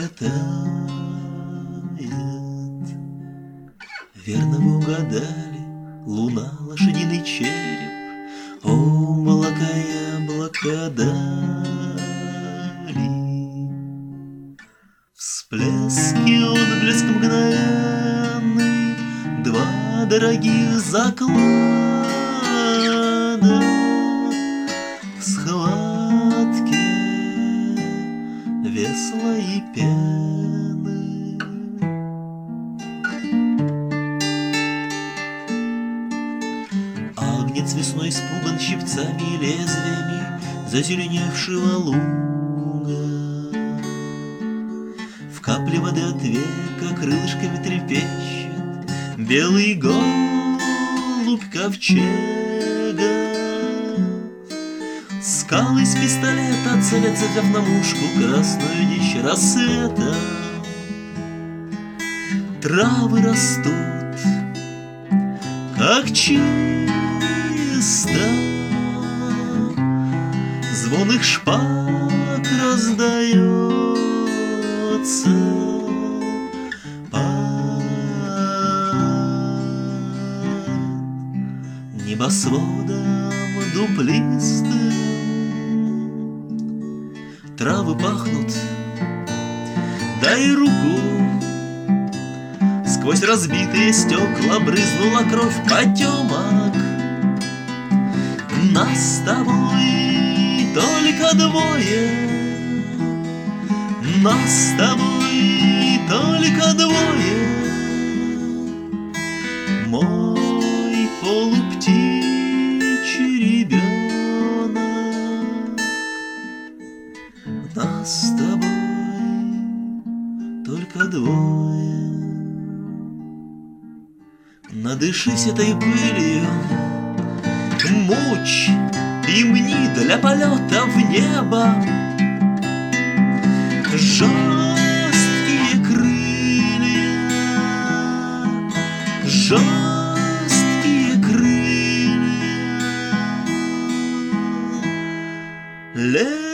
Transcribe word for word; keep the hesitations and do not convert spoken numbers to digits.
летает. Верно вы угадали, луна, лошадиный череп. О, молока яблоко дали. Всплески, отблеск мгновенный, два дорогих заклада в схватке весла и пены. Агнец весной испуган щипцами и лезвиями зазеленевшего луга. В капле воды от века крылышками трепещет белый голубь ковчега. Скалы из пистолета целятся, взяв на мушку красную дичь рассвета. Травы растут, как чисто, звон их шпаг раздается под небосводом дуплистым. Травы пахнут, дай руку. Сквозь разбитые стекла брызнула кровь потемок. Нас с тобой только двое, нас с тобой только двое. Мой полуптичий ребенок. Нас с тобой только двое. Надышись этой пылью, мочь и мне для полета в небо. Жесткие крылья, жесткие крылья.